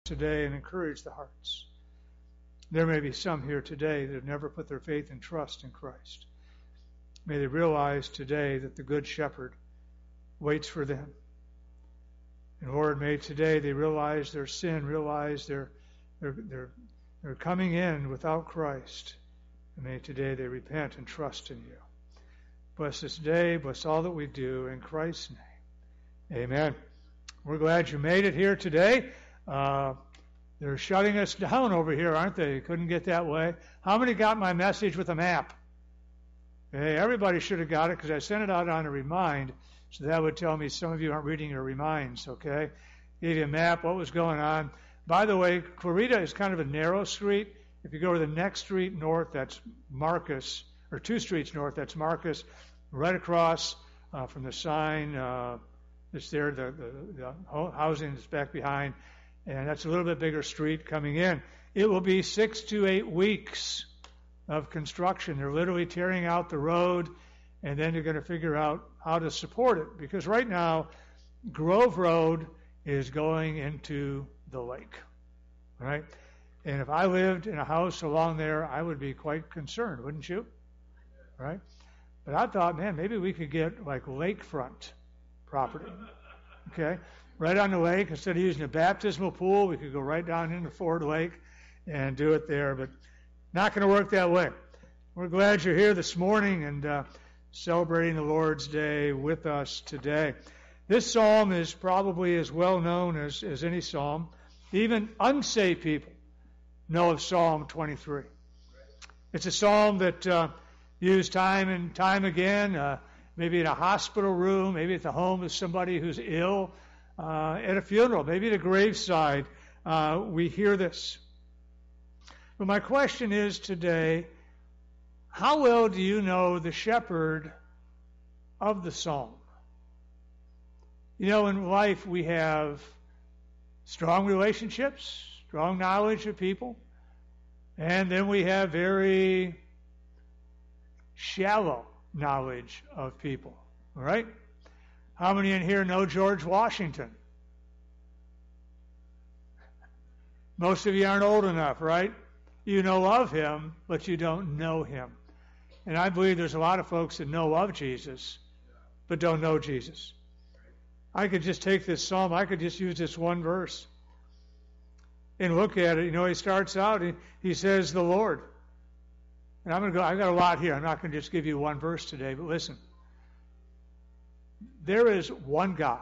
today and encourage the hearts. There may be some here today that have never put their faith and trust in Christ. May they realize today that the Good Shepherd waits for them. And Lord, may today they realize their sin, realize they're coming in without Christ. And may today they repent and trust in you. Bless this day, bless all that we do in Christ's name. Amen. We're glad you made it here today. They're shutting us down over here, aren't they? Couldn't get that way. How many got my message with a map? Okay, everybody should have got it because I sent it out on a remind, so that would tell me some of you aren't reading your reminds, okay? Gave you a map, what was going on. By the way, Clarita is kind of a narrow street. If you go to the next street north, that's Marcus, or 2 streets north, that's Marcus. Right across from the sign that's there, the housing that's back behind, and that's a little bit bigger street coming in. It will be 6 to 8 weeks of construction. They're literally tearing out the road, and then they're going to figure out how to support it. Because right now, Grove Road is going into the lake, right? And if I lived in a house along there, I would be quite concerned, wouldn't you? Right? But I thought, man, maybe we could get like lakefront property, okay? Right on the lake. Instead of using a baptismal pool, we could go right down into Ford Lake and do it there. But not going to work that way. We're glad you're here this morning and celebrating the Lord's Day with us today. This psalm is probably as well known as any psalm. Even unsaved people know of Psalm 23. It's a psalm that used time and time again, maybe in a hospital room, maybe at the home of somebody who's ill, at a funeral, maybe at a graveside. We hear this. But my question is today, how well do you know the shepherd of the psalm? You know, in life we have strong relationships, strong knowledge of people, and then we have very shallow knowledge of people. All right? How many in here know George Washington? Most of you aren't old enough, right? You know of him, but you don't know him. And I believe there's a lot of folks that know of Jesus, but don't know Jesus. I could just take this psalm, I could just use this one verse and look at it. You know, he starts out, he says, the Lord. And I've got a lot here. I'm not going to just give you one verse today, but listen. There is one God.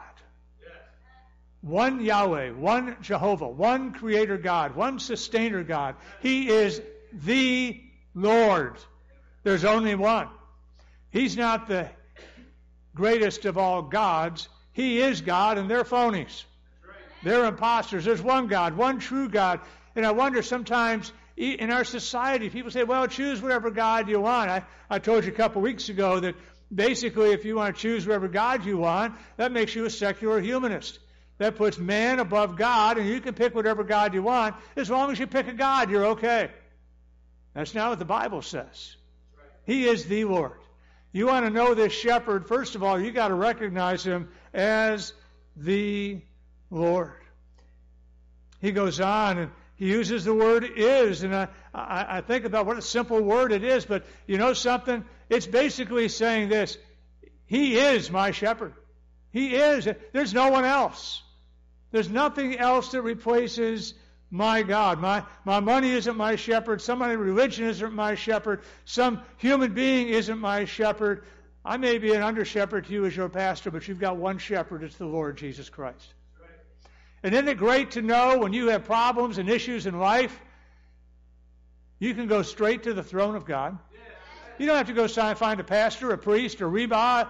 One Yahweh, one Jehovah, one Creator God, one Sustainer God. He is the Lord. There's only one. He's not the greatest of all gods. He is God, and they're phonies. They're imposters. There's one God, one true God. And I wonder sometimes in our society, people say, well, choose whatever God you want. I told you a couple weeks ago that basically if you want to choose whatever God you want, that makes you a secular humanist. That puts man above God, and you can pick whatever God you want. As long as you pick a God, you're okay. That's not what the Bible says. He is the Lord. You want to know this shepherd, first of all, you got to recognize him as the Lord. He goes on and he uses the word is, and I think about what a simple word it is, but you know something? It's basically saying this: He is my shepherd. He is. There's no one else. There's nothing else that replaces my God. My money isn't my shepherd. Some other religion isn't my shepherd. Some human being isn't my shepherd. I may be an under-shepherd to you as your pastor, but you've got one shepherd. It's the Lord Jesus Christ. And isn't it great to know when you have problems and issues in life, you can go straight to the throne of God? You don't have to go find a pastor, a priest, a rabbi,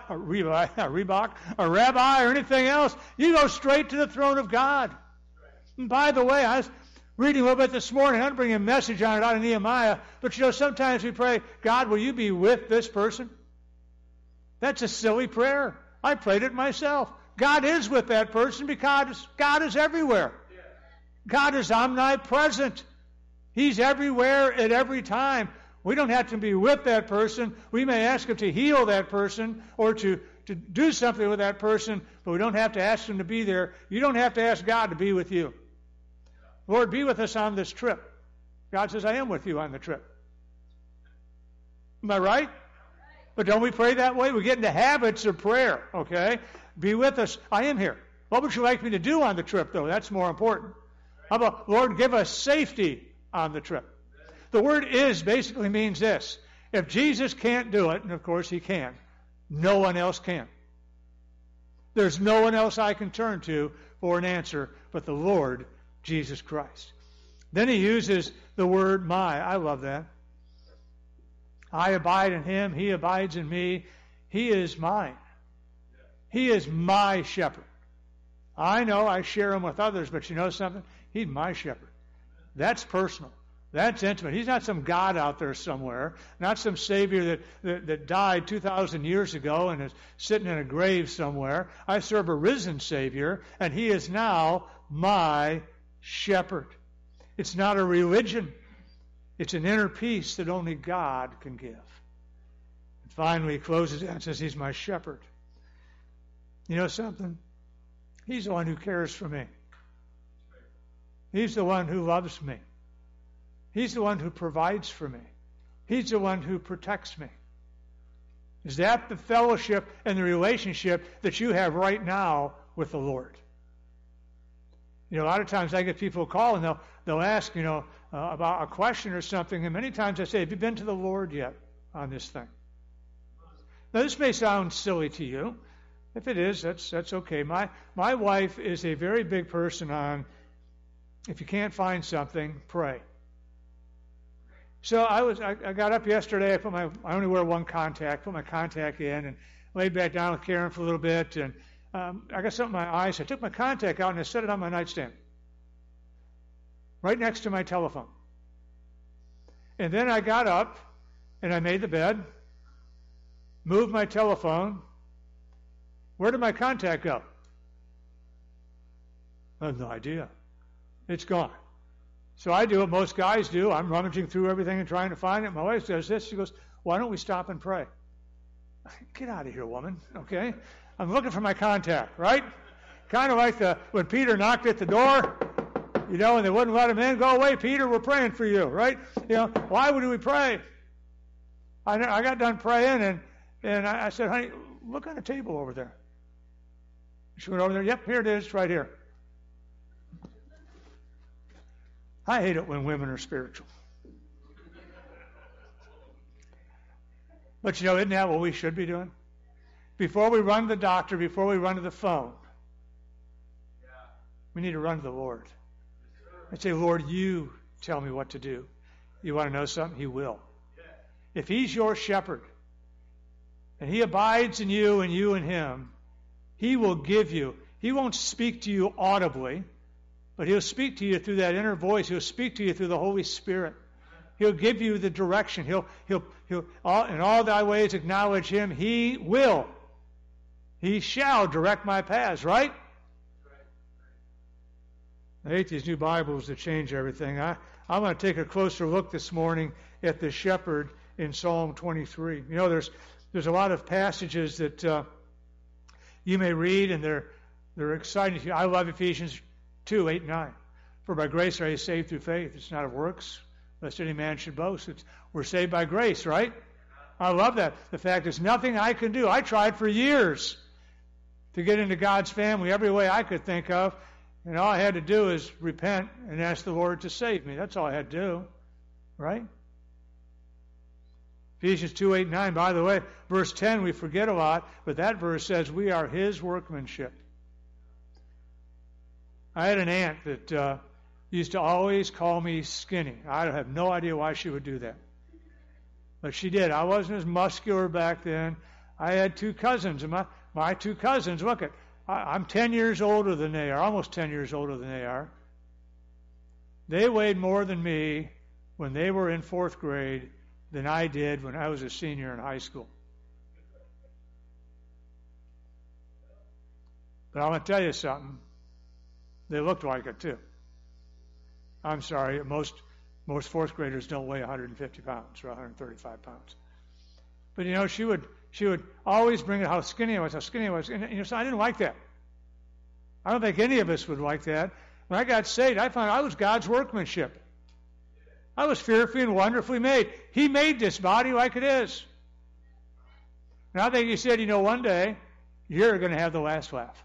or anything else. You go straight to the throne of God. And by the way, I was reading a little bit this morning. I'm bringing a message on it out of Nehemiah. But you know, sometimes we pray, God, will you be with this person? That's a silly prayer. I prayed it myself. God is with that person because God is everywhere. God is omnipresent. He's everywhere at every time. We don't have to be with that person. We may ask him to heal that person or to do something with that person, but we don't have to ask him to be there. You don't have to ask God to be with you. Lord, be with us on this trip. God says, I am with you on the trip. Am I right? But don't we pray that way? We get into habits of prayer, okay? Be with us. I am here. What would you like me to do on the trip, though? That's more important. How about, Lord, give us safety on the trip? The word is basically means this. If Jesus can't do it, and of course he can, no one else can. There's no one else I can turn to for an answer but the Lord Jesus Christ. Then he uses the word my. I love that. I abide in him. He abides in me. He is mine. He is my shepherd. I know I share him with others, but you know something? He's my shepherd. That's personal. That's intimate. He's not some God out there somewhere, not some Savior that died 2,000 years ago and is sitting in a grave somewhere. I serve a risen Savior, and he is now my shepherd. It's not a religion. It's an inner peace that only God can give. And finally, he closes it and says, he's my shepherd. You know something? He's the one who cares for me. He's the one who loves me. He's the one who provides for me. He's the one who protects me. Is that the fellowship and the relationship that you have right now with the Lord? You know, a lot of times I get people call and they'll ask, about a question or something, and many times I say, have you been to the Lord yet on this thing? Now, this may sound silly to you. If it is, that's okay. My wife is a very big person on, if you can't find something, pray. So I got up yesterday. I only wear one contact. Put my contact in and laid back down with Karen for a little bit. And I got something in my eyes. I took my contact out and I set it on my nightstand, right next to my telephone. And then I got up and I made the bed, moved my telephone. Where did my contact go? I have no idea. It's gone. So I do what most guys do. I'm rummaging through everything and trying to find it. My wife does this. She goes, why don't we stop and pray? Get out of here, woman, okay? I'm looking for my contact, right? Kind of like when Peter knocked at the door, and they wouldn't let him in. Go away, Peter, we're praying for you, right? Why would we pray? I got done praying, and I said, honey, look on the table over there. She went over there. Yep, here it is, right here. I hate it when women are spiritual. But isn't that what we should be doing? Before we run to the doctor, before we run to the phone, we need to run to the Lord. And say, Lord, you tell me what to do. You want to know something? He will. If he's your shepherd, and he abides in you and you in him, he will give you. He won't speak to you audibly, but he'll speak to you through that inner voice. He'll speak to you through the Holy Spirit. He'll give you the direction. He'll in all thy ways acknowledge him. He will. He shall direct my paths, right? I hate these new Bibles that change everything. I'm going to take a closer look this morning at the shepherd in Psalm 23. There's a lot of passages that you may read, and they're exciting to you. I love Ephesians 2, 8, 9. For by grace are you saved through faith. It's not of works, lest any man should boast. We're saved by grace, right? I love that. The fact is nothing I can do. I tried for years to get into God's family every way I could think of, and all I had to do is repent and ask the Lord to save me. That's all I had to do, right? Ephesians 2, 8, 9. By the way, verse 10 we forget a lot, but that verse says we are his workmanship. I had an aunt that used to always call me skinny. I have no idea why she would do that. But she did. I wasn't as muscular back then. I had two cousins. And my two cousins, I'm 10 years older than they are, almost 10 years older than they are. They weighed more than me when they were in 4th grade than I did when I was a senior in high school. But I'm going to tell you something. They looked like it too. I'm sorry, most 4th graders don't weigh 150 pounds or 135 pounds. But she would always bring it how skinny I was. And so I didn't like that. I don't think any of us would like that. When I got saved, I found I was God's workmanship. I was fearfully and wonderfully made. He made this body like it is. And I think he said, one day, you're going to have the last laugh.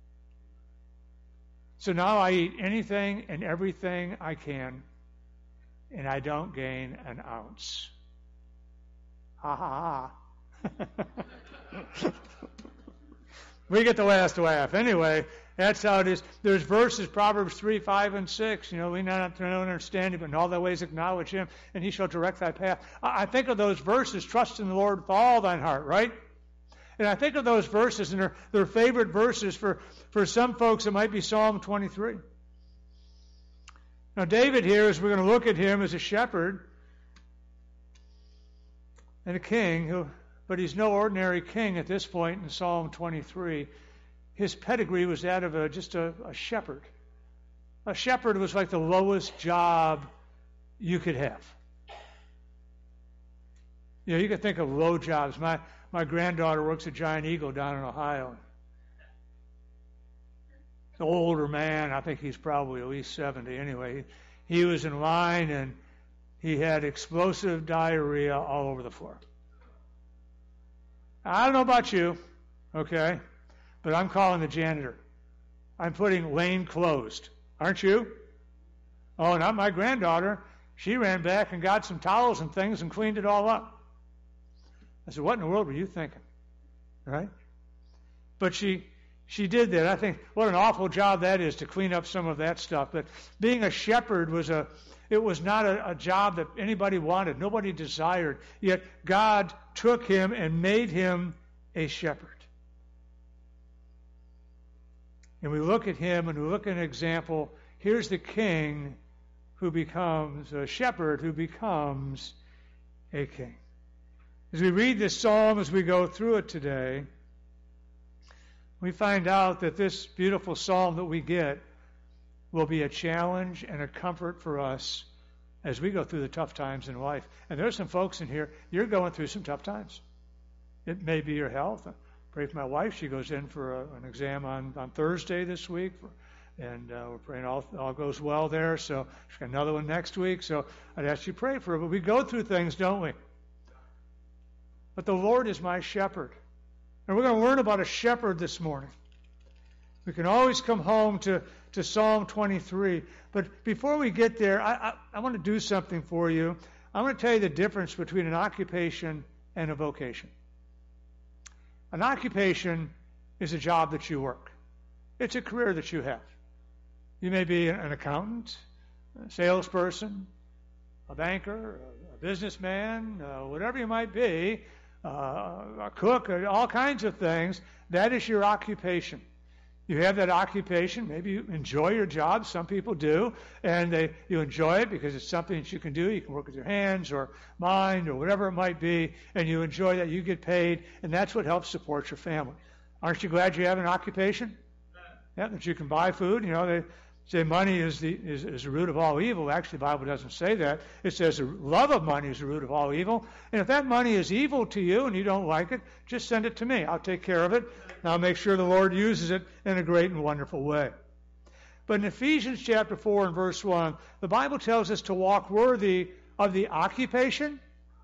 So now I eat anything and everything I can, and I don't gain an ounce. Ha ha ha. We get the last laugh. Anyway, that's how it is. There's verses, Proverbs 3, 5, and 6. We not understand him, but in all thy ways acknowledge him, and he shall direct thy path. I think of those verses, trust in the Lord with all thine heart, right? And I think of those verses, and they're favorite verses for some folks. It might be Psalm 23. Now, David here, as we're going to look at him as a shepherd and a king, but he's no ordinary king at this point in Psalm 23. His pedigree was that of just a shepherd. A shepherd was like the lowest job you could have. You could think of low jobs. My granddaughter works at Giant Eagle down in Ohio. An older man, I think he's probably at least 70 anyway. He was in line and he had explosive diarrhea all over the floor. I don't know about you, okay, but I'm calling the janitor. I'm putting lane closed. Aren't you? Oh, not my granddaughter. She ran back and got some towels and things and cleaned it all up. I said, what in the world were you thinking? Right? But she did that. I think what an awful job that is to clean up some of that stuff. But being a shepherd was not a job that anybody wanted, nobody desired. Yet God took him and made him a shepherd. And we look at him and we look at an example. Here's the king who becomes a shepherd, who becomes a king. As we read this psalm, as we go through it today, we find out that this beautiful psalm that we get will be a challenge and a comfort for us as we go through the tough times in life. And there's some folks in here, you're going through some tough times. It may be your health. I pray for my wife. She goes in for an exam on Thursday this week. And we're praying all goes well there. So she's got another one next week. So I'd ask you to pray for her. But we go through things, don't we? But the Lord is my shepherd. And we're going to learn about a shepherd this morning. We can always come home to Psalm 23. But before we get there, I want to do something for you. I want to tell you the difference between an occupation and a vocation. An occupation is a job that you work. It's a career that you have. You may be an accountant, a salesperson, a banker, a businessman, whatever you might be, a cook, all kinds of things. That is your occupation. You have that occupation. Maybe you enjoy your job. Some people do. And you enjoy it because it's something that you can do. You can work with your hands or mind or whatever it might be. And you enjoy that. You get paid. And that's what helps support your family. Aren't you glad you have an occupation? Yeah, that you can buy food. They say money is the root of all evil. Actually, the Bible doesn't say that. It says the love of money is the root of all evil. And if that money is evil to you and you don't like it, just send it to me. I'll take care of it. And I'll make sure the Lord uses it in a great and wonderful way. But in Ephesians chapter 4 and verse 1, the Bible tells us to walk worthy of the occupation.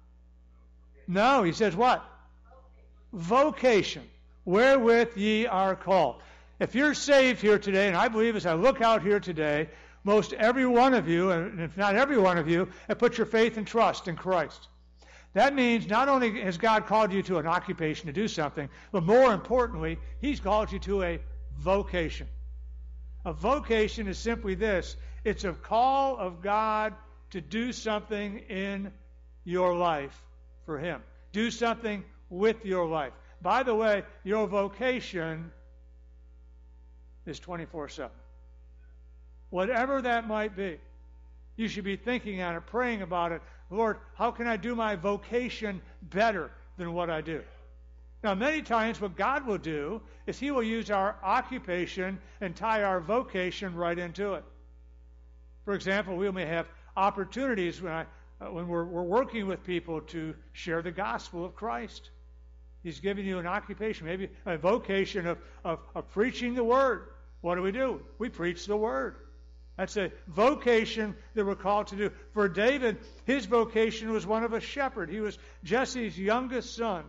No, he says what? Vocation. Wherewith ye are called. If you're saved here today, and I believe as I look out here today, most every one of you, and if not every one of you, have put your faith and trust in Christ. That means not only has God called you to an occupation to do something, but more importantly, He's called you to a vocation. A vocation is simply this. It's a call of God to do something in your life for Him. Do something with your life. By the way, your vocation is 24/7. Whatever that might be, you should be thinking on it, praying about it. Lord, how can I do my vocation better than what I do? Now, many times what God will do is He will use our occupation and tie our vocation right into it. For example, we may have opportunities when we're working with people to share the gospel of Christ. He's giving you an occupation, maybe a vocation of preaching the Word. What do? We preach the Word. That's a vocation that we're called to do. For David, his vocation was one of a shepherd. He was Jesse's youngest son.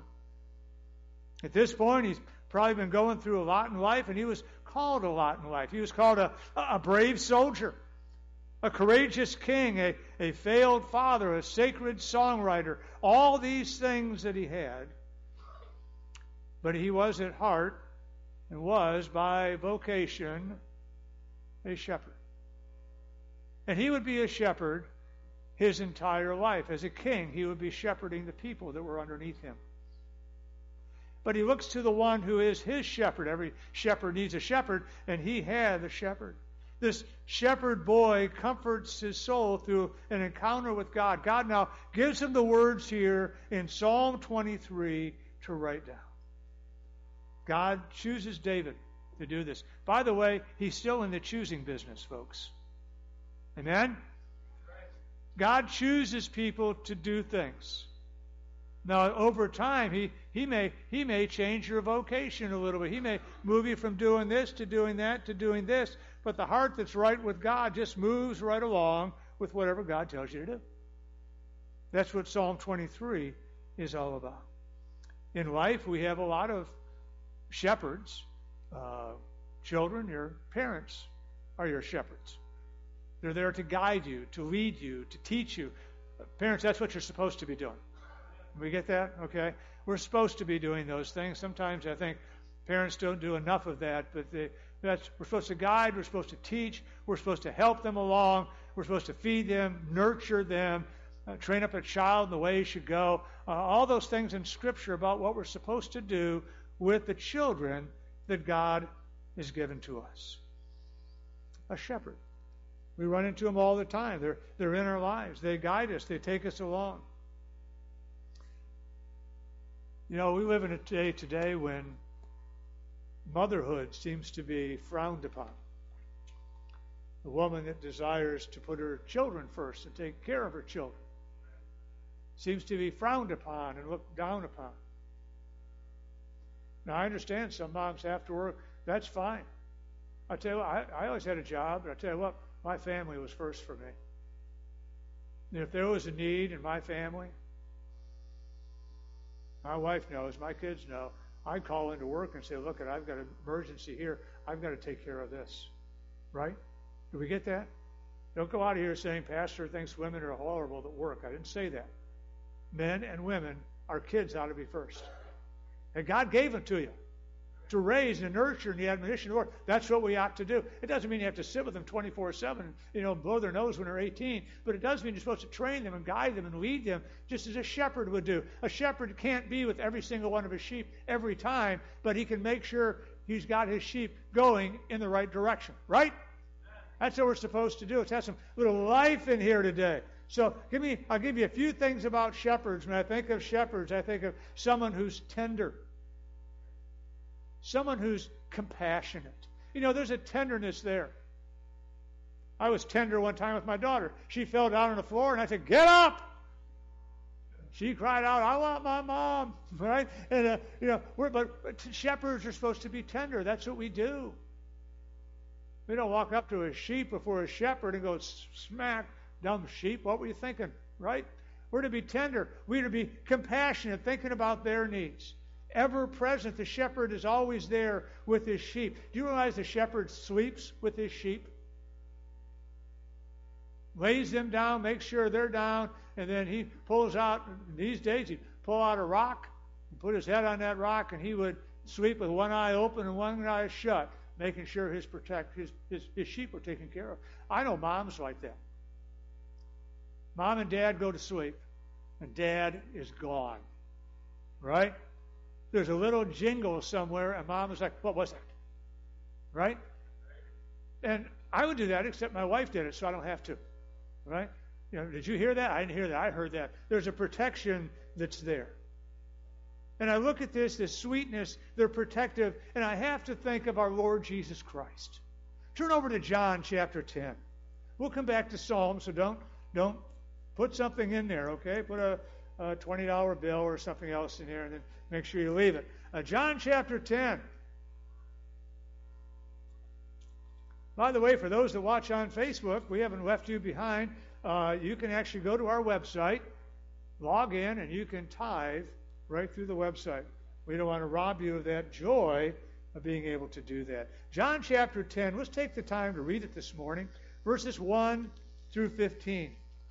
At this point, he's probably been going through a lot in life, and he was called a lot in life. He was called a brave soldier, a courageous king, a failed father, a sacred songwriter, all these things that he had. But he was at heart, and was by vocation, a shepherd. And he would be a shepherd his entire life. As a king, he would be shepherding the people that were underneath him. But he looks to the one who is his shepherd. Every shepherd needs a shepherd, and he had a shepherd. This shepherd boy comforts his soul through an encounter with God. God now gives him the words here in Psalm 23 to write down. God chooses David to do this. By the way, he's still in the choosing business, folks. Amen? God chooses people to do things. Now, over time, he may change your vocation a little bit. He may move you from doing this to doing that to doing this. But the heart that's right with God just moves right along with whatever God tells you to do. That's what Psalm 23 is all about. In life, we have a lot of shepherds. Children, your parents are your shepherds. They're there to guide you, to lead you, to teach you. Parents, that's what you're supposed to be doing. We get that? Okay. We're supposed to be doing those things. Sometimes I think parents don't do enough of that, but we're supposed to guide, we're supposed to teach, we're supposed to help them along, we're supposed to feed them, nurture them, train up a child in the way he should go. All those things in Scripture about what we're supposed to do with the children that God has given to us. A shepherd. We run into them all the time. They're in our lives. They guide us. They take us along. You know, we live in a day today when motherhood seems to be frowned upon. The woman that desires to put her children first and take care of her children seems to be frowned upon and looked down upon. Now, I understand some moms have to work. That's fine. I tell you what, I always had a job, but I tell you what, my family was first for me. And if there was a need in my family, my wife knows, my kids know, I'd call into work and say, look, I've got an emergency here. I've got to take care of this. Right? Do we get that? Don't go out of here saying, Pastor thinks women are horrible at work. I didn't say that. Men and women, our kids ought to be first. And God gave them to you to raise and nurture and the admonition of the Lord. That's what we ought to do. It doesn't mean you have to sit with them 24/7, blow their nose when they're 18. But it does mean you're supposed to train them and guide them and lead them just as a shepherd would do. A shepherd can't be with every single one of his sheep every time, but he can make sure he's got his sheep going in the right direction. Right? That's what we're supposed to do. Let's have some little life in here today. So I'll give you a few things about shepherds. When I think of shepherds, I think of someone who's tender. Someone who's compassionate. There's a tenderness there. I was tender one time with my daughter. She fell down on the floor, and I said, "Get up!" She cried out, "I want my mom!" Right? And but shepherds are supposed to be tender. That's what we do. We don't walk up to a sheep before a shepherd and go, "Smack, dumb sheep! What were you thinking?" Right? We're to be tender. We're to be compassionate, thinking about their needs. Ever present, the shepherd is always there with his sheep. Do you realize the shepherd sleeps with his sheep? Lays them down, makes sure they're down, and then he pulls out, these days he'd pull out a rock, and put his head on that rock, and he would sleep with one eye open and one eye shut, making sure his sheep were taken care of. I know moms like that. Mom and Dad go to sleep, and Dad is gone. Right? There's a little jingle somewhere, and Mom is like, "What was that?" Right? And I would do that, except my wife did it, so I don't have to. Right? Did you hear that? I didn't hear that. I heard that. There's a protection that's there. And I look at this sweetness, they're protective, and I have to think of our Lord Jesus Christ. Turn over to John chapter 10. We'll come back to Psalms, so don't put something in there, okay? Put a $20 bill or something else in there, and then make sure you leave it. John chapter 10. By the way, for those that watch on Facebook, we haven't left you behind. You can actually go to our website, log in, and you can tithe right through the website. We don't want to rob you of that joy of being able to do that. John chapter 10, let's take the time to read it this morning, verses 1 through 15.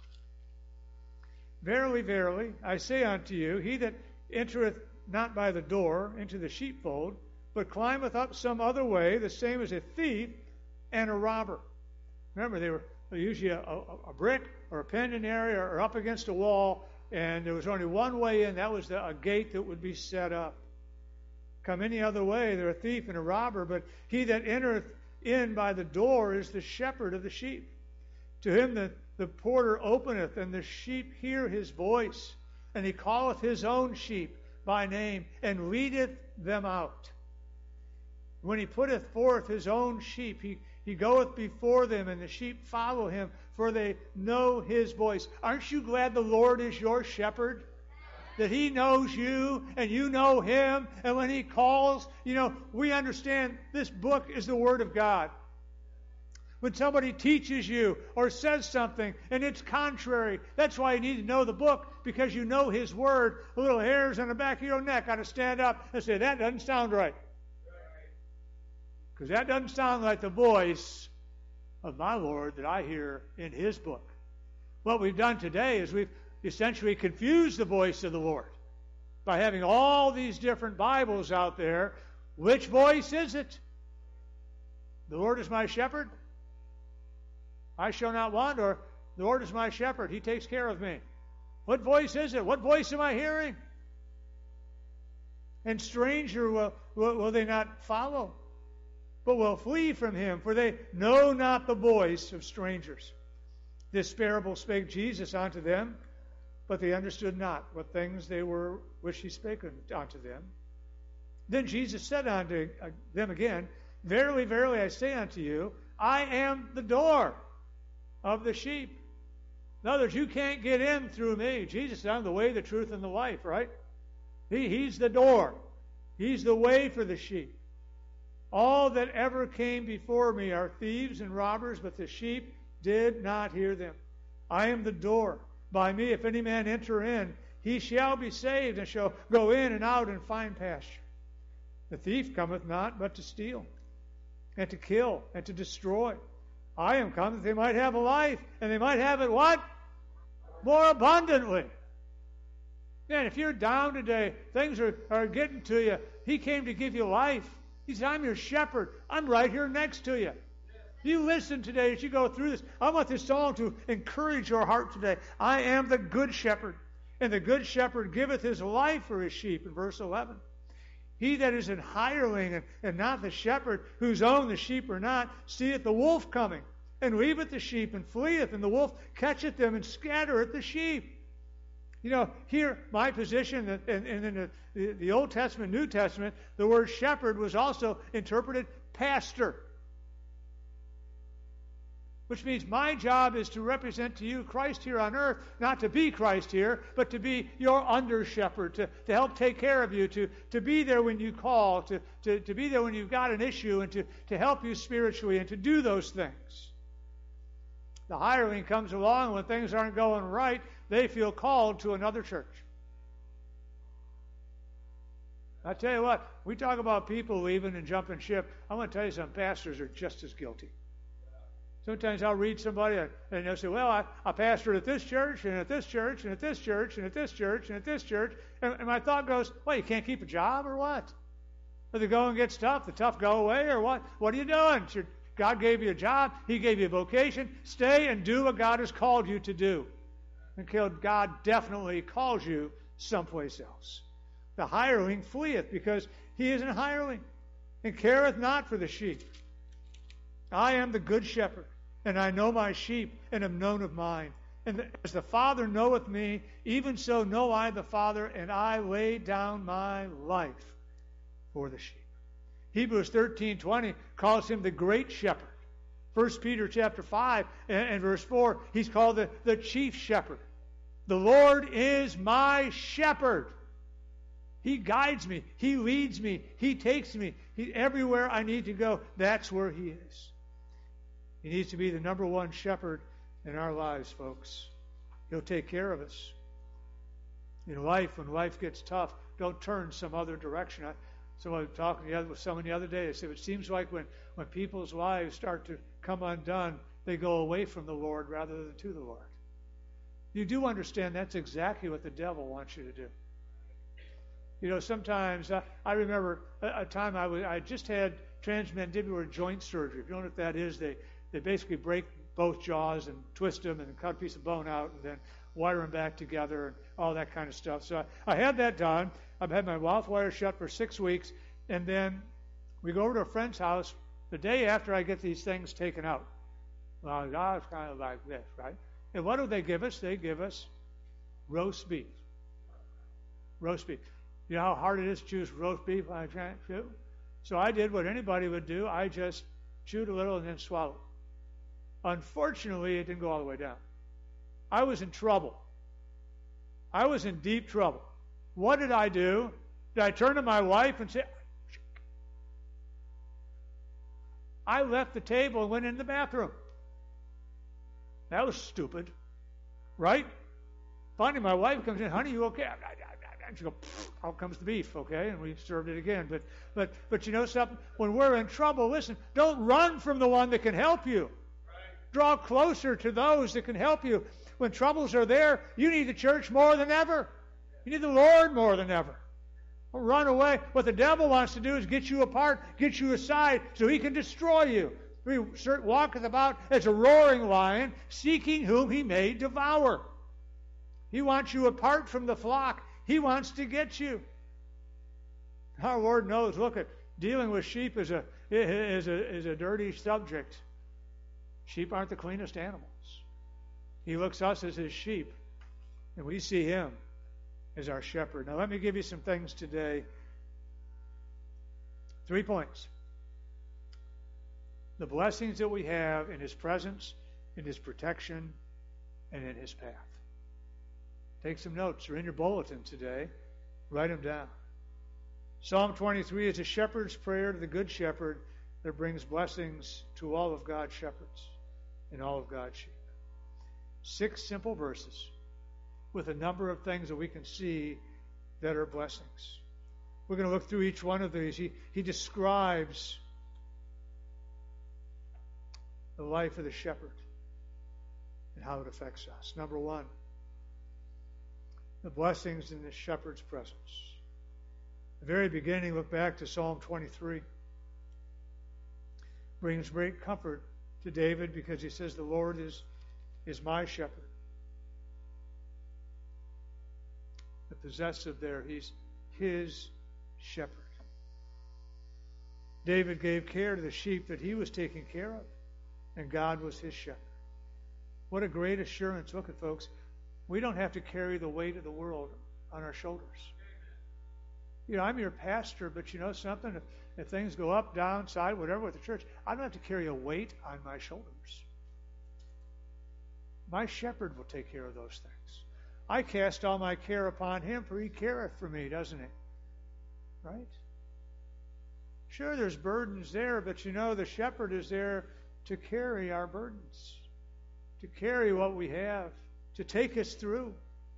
Verily, verily, I say unto you, he that entereth not by the door into the sheepfold, but climbeth up some other way, the same as a thief and a robber. Remember, they were usually a brick or a pendant area or up against a wall, and there was only one way in. That was a gate that would be set up. Come any other way, they're a thief and a robber, but he that entereth in by the door is the shepherd of the sheep. To him the porter openeth, and the sheep hear his voice, and he calleth his own sheep by name, and leadeth them out. When he putteth forth his own sheep, he goeth before them, and the sheep follow him, for they know his voice. Aren't you glad the Lord is your shepherd? That he knows you and you know him, and when he calls, we understand this book is the Word of God. When somebody teaches you or says something and it's contrary, that's why you need to know the book, because you know his Word. The little hairs on the back of your neck ought to stand up and say, that doesn't sound right. Because that doesn't sound like the voice of my Lord that I hear in his book. What we've done today is we've essentially confused the voice of the Lord by having all these different Bibles out there. Which voice is it? The Lord is my shepherd, I shall not want, or the Lord is my shepherd, he takes care of me. What voice is it? What voice am I hearing? And stranger will they not follow, but will flee from him, for they know not the voice of strangers. This parable spake Jesus unto them, but they understood not what things they were which he spake unto them. Then Jesus said unto them again, Verily, verily, I say unto you, I am the door of the sheep. In other words, you can't get in through me. Jesus is I'm the way, the truth, and the life, right? He's the door. He's the way for the sheep. All that ever came before me are thieves and robbers, but the sheep did not hear them. I am the door. By me, if any man enter in, he shall be saved, and shall go in and out and find pasture. The thief cometh not, but to steal, and to kill, and to destroy. I am come that they might have a life, and they might have it what? More abundantly. Man, if you're down today, things are getting to you. He came to give you life. He said, I'm your shepherd. I'm right here next to you. You listen today as you go through this. I want this song to encourage your heart today. I am the good shepherd, and the good shepherd giveth his life for his sheep, in verse 11. He that is an hireling and not the shepherd, whose own the sheep are not, seeth the wolf coming, and leaveth the sheep, and fleeth, and the wolf catcheth them, and scattereth the sheep. Here, my position, and in the Old Testament, New Testament, the word shepherd was also interpreted pastor. Which means my job is to represent to you Christ here on earth, not to be Christ here, but to be your under-shepherd, to help take care of you, to be there when you call, to be there when you've got an issue, and to help you spiritually, and to do those things. The hireling comes along when things aren't going right, they feel called to another church. I tell you what, we talk about people leaving and jumping ship. I want to tell you some pastors are just as guilty. Sometimes I'll read somebody and they'll say, well, I pastored at this church, and at this church, and at this church, and at this church, and at this church. And my thought goes, well, you can't keep a job or what? Or the going gets tough, the tough go away, or what? What are you doing? God gave you a job. He gave you a vocation. Stay and do what God has called you to do. Until God definitely calls you someplace else. The hireling fleeth because he is an hireling and careth not for the sheep. I am the good shepherd, and I know my sheep, and am known of mine. And as the Father knoweth me, even so know I the Father, and I lay down my life for the sheep. Hebrews 13:20 calls him the great shepherd. 1 Peter chapter 5 and verse 4, he's called the chief shepherd. The Lord is my shepherd. He guides me. He leads me. He takes me. Everywhere I need to go, that's where he is. He needs to be the number one shepherd in our lives, folks. He'll take care of us. In life, when life gets tough, don't turn some other direction. Someone was talking with someone the other day. They said it seems like when people's lives start to come undone, they go away from the Lord rather than to the Lord. You do understand that's exactly what the devil wants you to do. You know, sometimes I remember a time I just had transmandibular joint surgery. If you don't know what that is, they basically break both jaws and twist them and cut a piece of bone out and then wire them back together and all that kind of stuff. So I had that done. I've had my mouth wire shut for 6 weeks, and then we go over to a friend's house the day after I get these things taken out. Well, it's kind of like this, right? And what do they give us? They give us roast beef. Roast beef. You know how hard it is to choose roast beef on a giant chew? So I did what anybody would do. I just chewed a little and then swallowed. Unfortunately, it didn't go all the way down. I was in trouble. I was in deep trouble. What did I do? Did I turn to my wife and say, I left the table and went in the bathroom. That was stupid. Right? Finally, my wife comes in, honey, you okay? And she goes, out comes the beef, okay? And we served it again. But you know something? When we're in trouble, listen, don't run from the one that can help you. Draw closer to those that can help you. When troubles are there, you need the church more than ever. You need the Lord more than ever. Don't run away. What the devil wants to do is get you apart, get you aside, so he can destroy you. He walketh about as a roaring lion, seeking whom he may devour. He wants you apart from the flock. He wants to get you. Our Lord knows. Look, at dealing with sheep is a dirty subject. Sheep aren't the cleanest animals. He looks us as his sheep, and we see him as our shepherd. Now, let me give you some things today. 3 points. The blessings that we have in his presence, in his protection, and in his path. Take some notes. They're in your bulletin today. Write them down. Psalm 23 is a shepherd's prayer to the good shepherd that brings blessings to all of God's shepherds and all of God's sheep. 6 simple verses with a number of things that we can see that are blessings. We're going to look through each one of these. He describes the life of the shepherd and how it affects us. Number 1, the blessings in the shepherd's presence. At the very beginning, look back to Psalm 23. Brings great comfort to David because he says, the Lord is my shepherd. The possessive there, he's his shepherd. David gave care to the sheep that he was taking care of, and God was his shepherd. What a great assurance. Look at folks, we don't have to carry the weight of the world on our shoulders. You know, I'm your pastor, but you know something? If things go up, down, side, whatever with the church, I don't have to carry a weight on my shoulders. My shepherd will take care of those things. I cast all my care upon him, for he careth for me, doesn't he? Right? Sure, there's burdens there, but you know, the shepherd is there to carry our burdens, to carry what we have, to take us through.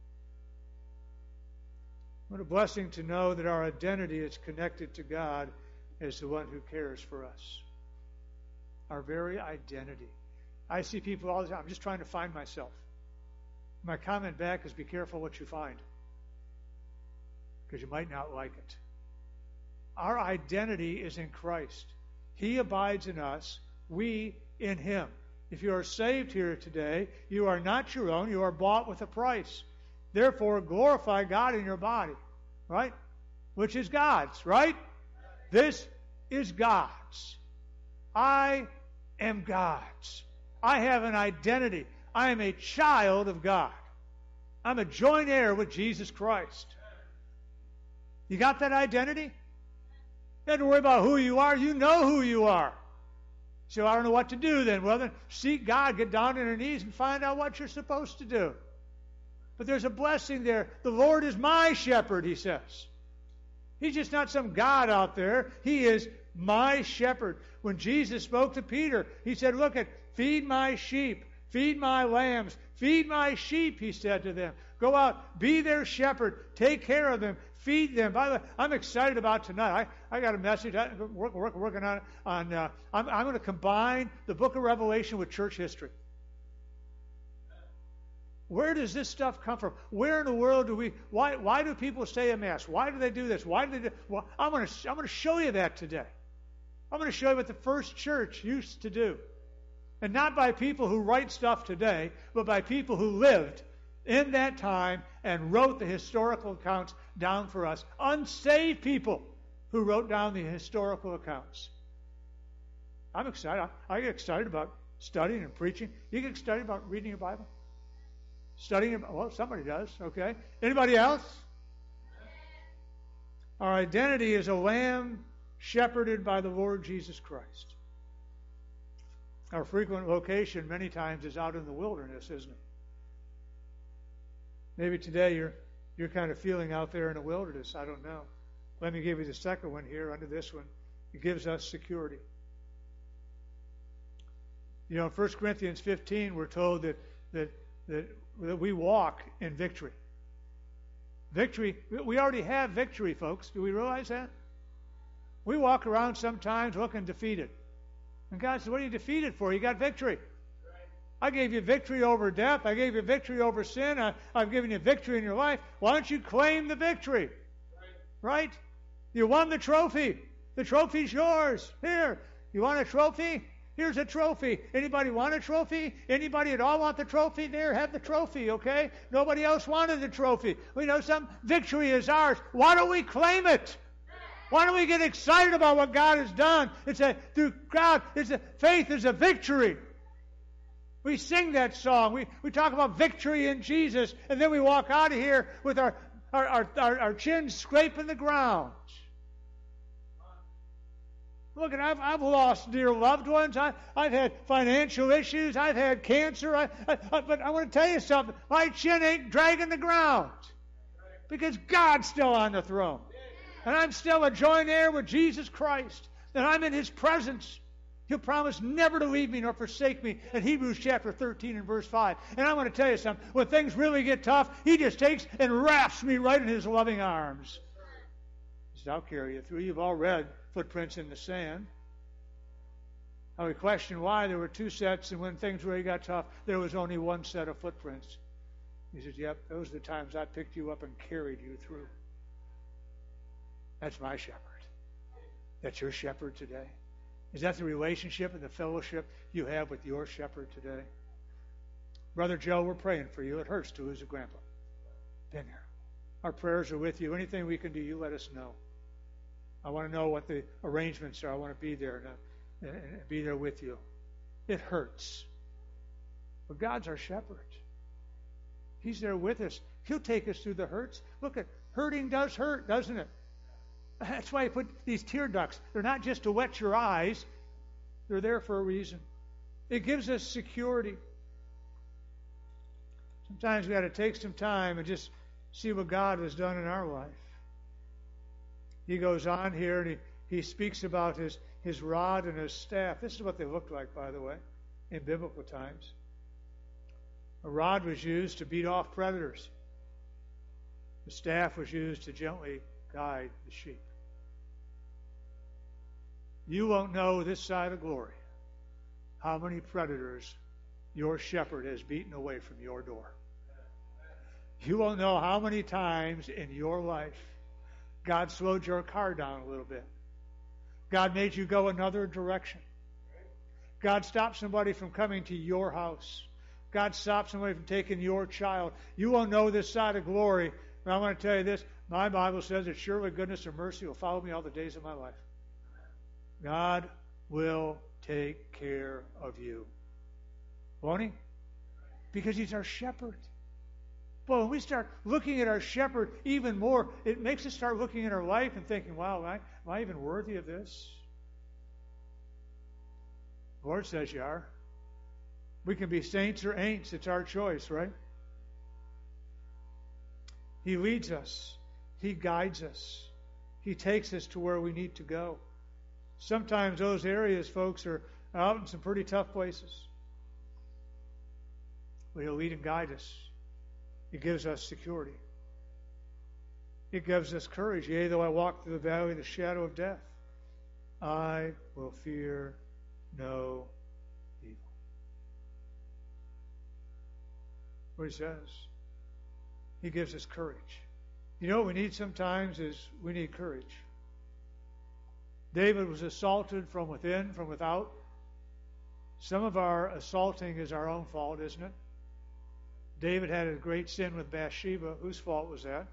What a blessing to know that our identity is connected to God as the one who cares for us. Our very identity. I see people all the time, I'm just trying to find myself. My comment back is, be careful what you find, because you might not like it. Our identity is in Christ. He abides in us, we in him. If you are saved here today, you are not your own, you are bought with a price. Therefore, glorify God in your body, right? Which is God's, right? This is God's. I am God's. I have an identity. I am a child of God. I'm a joint heir with Jesus Christ. You got that identity? You don't have to worry about who you are. You know who you are. So I don't know what to do then. Well, then seek God, get down on your knees and find out what you're supposed to do. But there's a blessing there. The Lord is my shepherd, he says. He's just not some God out there. He is my shepherd. When Jesus spoke to Peter, he said, look, Feed my sheep. Feed my lambs. Feed my sheep, he said to them. Go out. Be their shepherd. Take care of them. Feed them. By the way, I'm excited about tonight. I got a message. I'm working on. I'm going to combine the book of Revelation with church history. Where does this stuff come from? Where in the world do we? Why do people say a mass? Why do they do this? Why do they do? Well, I'm going to show you that today. I'm going to show you what the first church used to do, and not by people who write stuff today, but by people who lived in that time and wrote the historical accounts down for us. Unsaved people who wrote down the historical accounts. I'm excited. I get excited about studying and preaching. You get excited about reading your Bible? Studying, well, somebody does, okay. Anybody else? Our identity is a lamb shepherded by the Lord Jesus Christ. Our frequent vocation many times is out in the wilderness, isn't it? Maybe today you're kind of feeling out there in the wilderness. I don't know. Let me give you the second one here under this one. It gives us security. You know, in 1 Corinthians 15, we're told that we walk in victory. Victory, we already have victory, folks. Do we realize that? We walk around sometimes looking defeated. And God says, what are you defeated for? You got victory. I gave you victory over death. I gave you victory over sin. I've given you victory in your life. Why don't you claim the victory? Right? You won the trophy. The trophy's yours. Here. You want a trophy? Here's a trophy. Anybody want a trophy? Anybody at all want the trophy? There, have the trophy, okay? Nobody else wanted the trophy. We know some victory is ours. Why don't we claim it? Why don't we get excited about what God has done? Through God, faith is a victory. We sing that song. We talk about victory in Jesus, and then we walk out of here with our chins scraping the ground. Look, I've lost dear loved ones. I've had financial issues. I've had cancer. But I want to tell you something. My chin ain't dragging the ground because God's still on the throne. And I'm still a joint heir with Jesus Christ. And I'm in His presence. He'll promise never to leave me nor forsake me in Hebrews chapter 13 and verse 5. And I want to tell you something. When things really get tough, He just takes and wraps me right in His loving arms. He says, I'll carry you through. You've all read Footprints in the Sand. Now we question why there were two sets, and when things really got tough, there was only one set of footprints. He says, yep, those are the times I picked you up and carried you through. That's my shepherd. That's your shepherd today. Is that the relationship and the fellowship you have with your shepherd today? Brother Joe, we're praying for you. It hurts to lose a grandpa. Been here. Our prayers are with you. Anything we can do, you let us know. I want to know what the arrangements are. I want to be there and be there with you. It hurts. But God's our shepherd. He's there with us. He'll take us through the hurts. Look, hurting does hurt, doesn't it? That's why I put these tear ducts. They're not just to wet your eyes. They're there for a reason. It gives us security. Sometimes we got to take some time and just see what God has done in our life. He goes on here and he speaks about his rod and his staff. This is what they looked like, by the way, in biblical times. A rod was used to beat off predators. The staff was used to gently guide the sheep. You won't know this side of glory how many predators your shepherd has beaten away from your door. You won't know how many times in your life God slowed your car down a little bit. God made you go another direction. God stopped somebody from coming to your house. God stopped somebody from taking your child. You won't know this side of glory. But I want to tell you this. My Bible says that surely goodness and mercy will follow me all the days of my life. God will take care of you. Won't He? Because He's our shepherd. Well, when we start looking at our shepherd even more, it makes us start looking at our life and thinking, wow, am I even worthy of this? The Lord says you are. We can be saints or ain'ts. It's our choice, right? He leads us. He guides us. He takes us to where we need to go. Sometimes those areas, folks, are out in some pretty tough places. but He'll lead and guide us. He gives us security. It gives us courage. Yea, though I walk through the valley of the shadow of death, I will fear no evil. What He says. He gives us courage. You know what we need sometimes is we need courage. David was assaulted from within, from without. Some of our assaulting is our own fault, isn't it? David had a great sin with Bathsheba. Whose fault was that?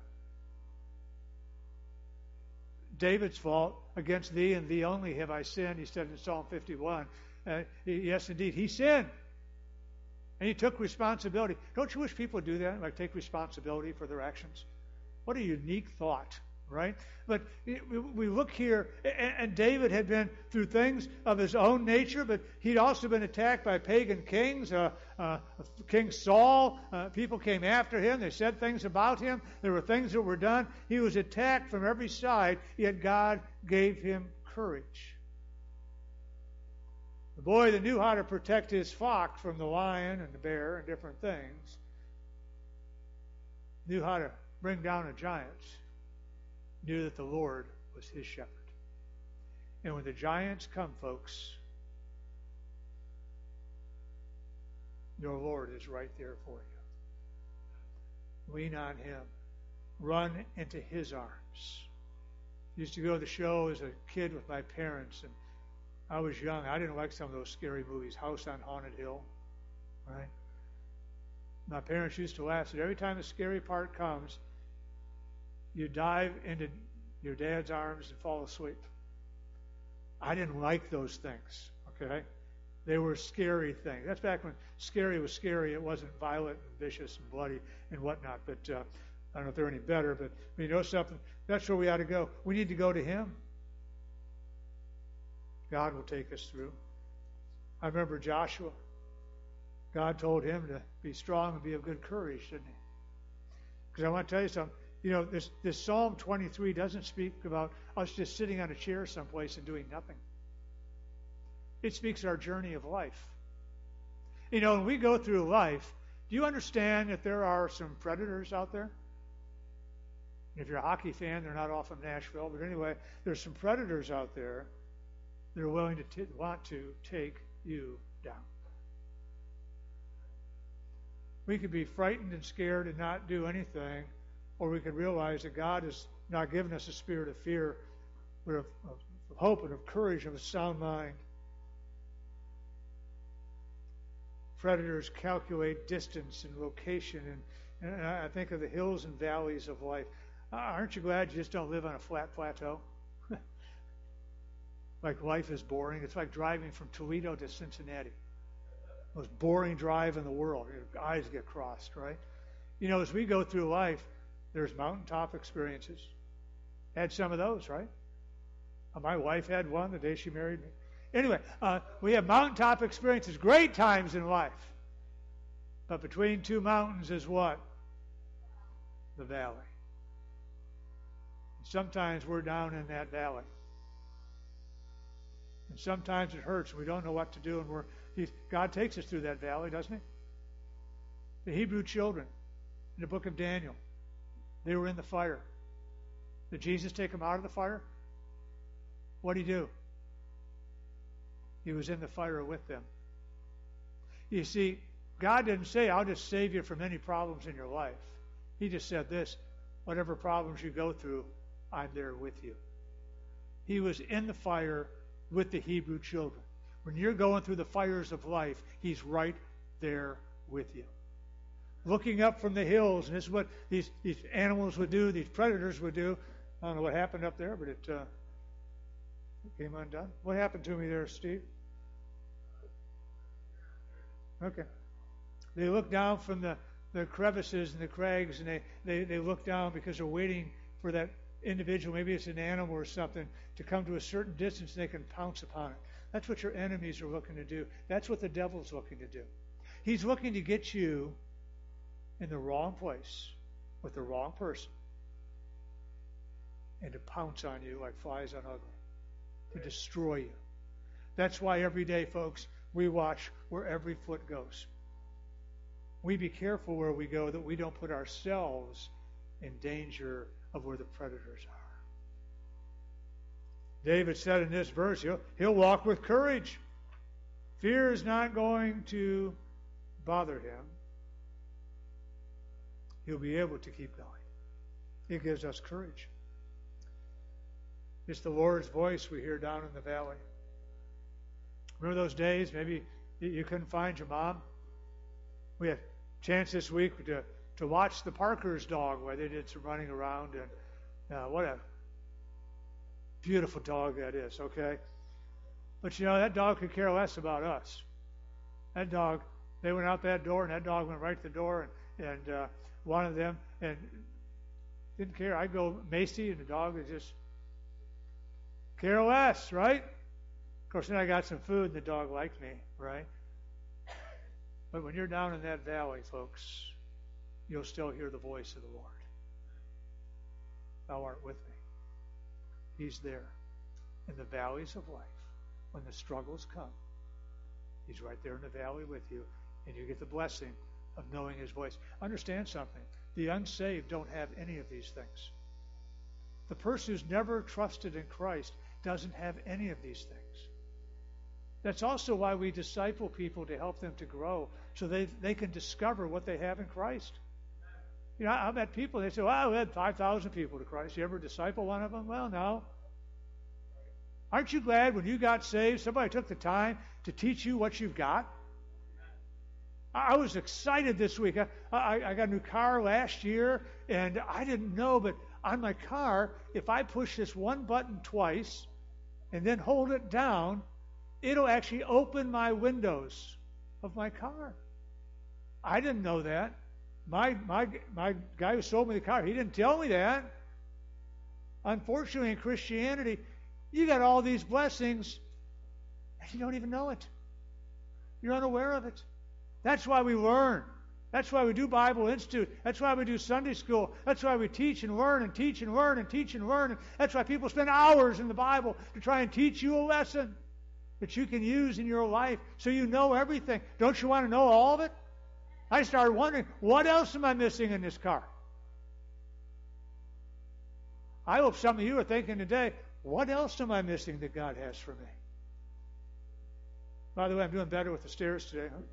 David's fault. Against thee and thee only have I sinned, he said in Psalm 51. Yes, indeed, he sinned. And he took responsibility. Don't you wish people would do that? Like take responsibility for their actions? What a unique thought, right? But we look here, and David had been through things of his own nature, but he'd also been attacked by pagan kings. King Saul, people came after him. They said things about him. There were things that were done. He was attacked from every side, yet God gave him courage. The boy that knew how to protect his flock from the lion and the bear and different things, knew how to bring down a giant, knew that the Lord was his shepherd. And when the giants come, folks, your Lord is right there for you. Lean on Him. Run into His arms. I used to go to the show as a kid with my parents, and I was young. I didn't like some of those scary movies. House on Haunted Hill, right? My parents used to laugh. Said every time the scary part comes, you dive into your dad's arms and fall asleep. I didn't like those things, okay? They were scary things. That's back when scary was scary. It wasn't violent and vicious and bloody and whatnot. But I don't know if they're any better. But you know something? That's where we ought to go. We need to go to Him. God will take us through. I remember Joshua. God told him to be strong and be of good courage, didn't He? Because I want to tell you something. You know, this Psalm 23 doesn't speak about us just sitting on a chair someplace and doing nothing. It speaks our journey of life. You know, when we go through life, do you understand that there are some predators out there? If you're a hockey fan, they're not off of Nashville. But anyway, there's some predators out there that are willing to want to take you down. We could be frightened and scared and not do anything, or we could realize that God has not given us a spirit of fear, but of hope and of courage and of a sound mind. Predators calculate distance and location, and I think of the hills and valleys of life. Aren't you glad you just don't live on a flat plateau? Like life is boring. It's like driving from Toledo to Cincinnati. Most boring drive in the world. Your eyes get crossed, right? You know, as we go through life, there's mountaintop experiences. Had some of those, right? My wife had one the day she married me. Anyway, we have mountaintop experiences, great times in life. But between two mountains is what? The valley. And sometimes we're down in that valley. And sometimes it hurts and we don't know what to do. And God takes us through that valley, doesn't He? The Hebrew children in the book of Daniel, they were in the fire. Did Jesus take them out of the fire? What did He do? He was in the fire with them. You see, God didn't say, I'll just save you from any problems in your life. He just said this, whatever problems you go through, I'm there with you. He was in the fire with the Hebrew children. When you're going through the fires of life, He's right there with you. Looking up from the hills, and this is what these animals would do, these predators would do. I don't know what happened up there, but it came undone. What happened to me there, Steve? Okay. They look down from the crevices and the crags, and they look down because they're waiting for that individual, maybe it's an animal or something, to come to a certain distance and they can pounce upon it. That's what your enemies are looking to do. That's what the devil's looking to do. He's looking to get you in the wrong place with the wrong person and to pounce on you like flies on ugly, to destroy you. That's why every day, folks, we watch where every foot goes. we be careful where we go, that we don't put ourselves in danger of where the predators are. David said in this verse, he'll walk with courage. Fear is not going to bother him. He'll be able to keep going. It gives us courage. It's the Lord's voice we hear down in the valley. Remember those days? Maybe you couldn't find your mom. We had a chance this week to watch the Parker's dog while they did some running around. And what a beautiful dog that is, okay? But that dog could care less about us. That dog, they went out that door, and that dog went right to the door, and wanted them, and didn't care. I'd go Macy, and the dog would just care less, right? Of course, then I got some food, and the dog liked me, right? But when you're down in that valley, folks, you'll still hear the voice of the Lord. Thou art with me. He's there. In the valleys of life, when the struggles come, He's right there in the valley with you, and you get the blessing of knowing His voice. Understand something. The unsaved don't have any of these things. The person who's never trusted in Christ doesn't have any of these things. That's also why we disciple people, to help them to grow, so they can discover what they have in Christ. I've met people, they say, well, we had 5,000 people to Christ. You ever disciple one of them? Well, no. Aren't you glad when you got saved, somebody took the time to teach you what you've got? I was excited this week. I got a new car last year, and I didn't know, but on my car, if I push this one button twice and then hold it down, it'll actually open my windows of my car. I didn't know that. My guy who sold me the car, he didn't tell me that. Unfortunately, in Christianity, you got all these blessings, and you don't even know it. You're unaware of it. That's why we learn. That's why we do Bible Institute. That's why we do Sunday school. That's why we teach and learn and teach and learn and teach and learn. That's why people spend hours in the Bible to try and teach you a lesson that you can use in your life so you know everything. Don't you want to know all of it? I started wondering, what else am I missing in this car? I hope some of you are thinking today, what else am I missing that God has for me? By the way, I'm doing better with the stairs today. Huh?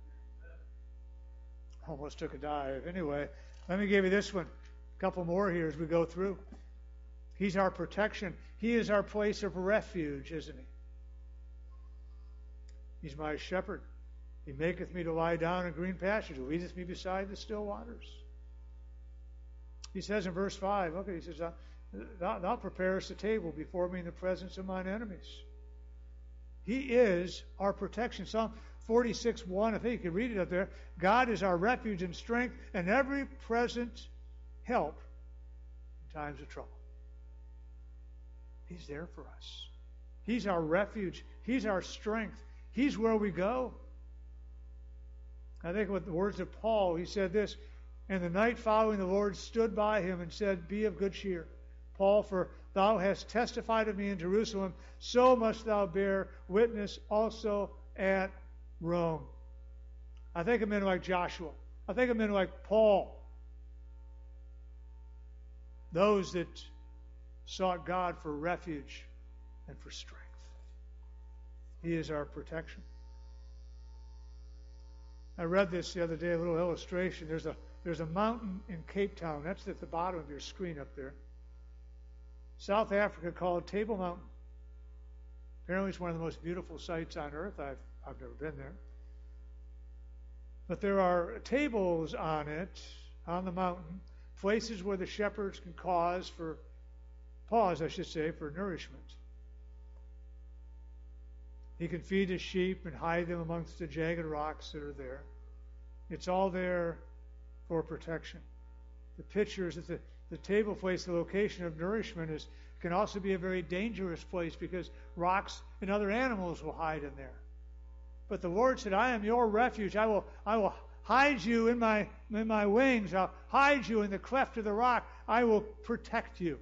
Almost took a dive. Anyway, let me give you this one. A couple more here as we go through. He's our protection. He is our place of refuge, isn't He? He's my shepherd. He maketh me to lie down in green pastures. He leadeth me beside the still waters. He says in verse 5, he says, Thou preparest a table before me in the presence of mine enemies. He is our protection. Psalm 46:1, I think you can read it up there. God is our refuge and strength and every present help in times of trouble. He's there for us. He's our refuge. He's our strength. He's where we go. I think with the words of Paul, he said this, and the night following the Lord stood by him and said, Be of good cheer, Paul, for thou hast testified of me in Jerusalem, so must thou bear witness also at Rome. I think of men like Joshua. I think of men like Paul. Those that sought God for refuge and for strength. He is our protection. I read this the other day, a little illustration. There's a mountain in Cape Town. That's at the bottom of your screen up there. South Africa, called Table Mountain. Apparently it's one of the most beautiful sights on earth. I've never been there. But there are tables on it, on the mountain, places where the shepherds can pause for nourishment. He can feed his sheep and hide them amongst the jagged rocks that are there. It's all there for protection. The picture is that the table place, the location of nourishment, can also be a very dangerous place because rocks and other animals will hide in there. But the Lord said, I am your refuge. I will hide you in my wings. I'll hide you in the cleft of the rock. I will protect you.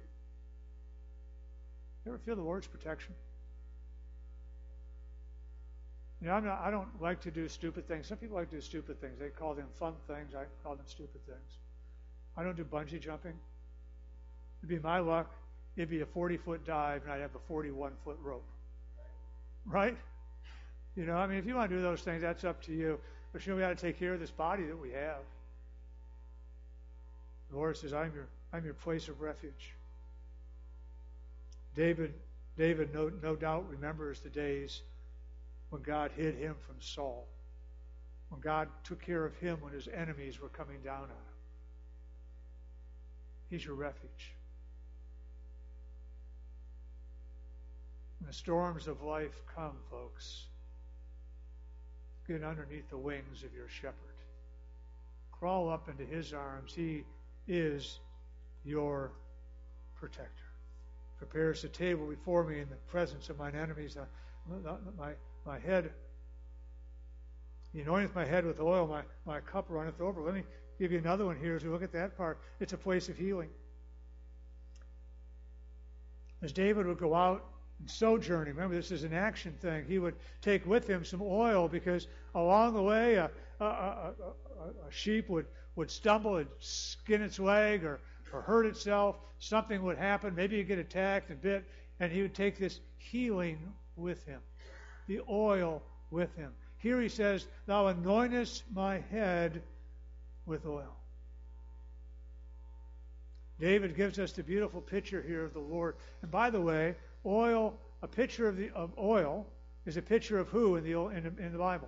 You ever feel the Lord's protection? I don't like to do stupid things. Some people like to do stupid things. They call them fun things. I call them stupid things. I don't do bungee jumping. It'd be my luck. It'd be a 40-foot dive, and I'd have a 41-foot rope. Right? If you want to do those things, that's up to you. But we got to take care of this body that we have. The Lord says, I'm your place of refuge. David no doubt remembers the days when God hid him from Saul, when God took care of him when his enemies were coming down on him. He's your refuge. When the storms of life come, folks, get underneath the wings of your shepherd. Crawl up into his arms. He is your protector. Prepares a table before me in the presence of mine enemies. My head, he anointeth my head with oil, my cup runneth over. Let me give you another one here as we look at that part. It's a place of healing. As David would go out and sojourning, remember this is an action thing, he would take with him some oil because along the way a sheep would stumble and skin its leg or hurt itself. Something would happen. Maybe he'd get attacked and bit, and he would take this healing with him, the oil with him. Here he says, thou anointest my head with oil. David gives us the beautiful picture here of the Lord. And by the way, oil, a picture of oil is a picture of who in the Bible?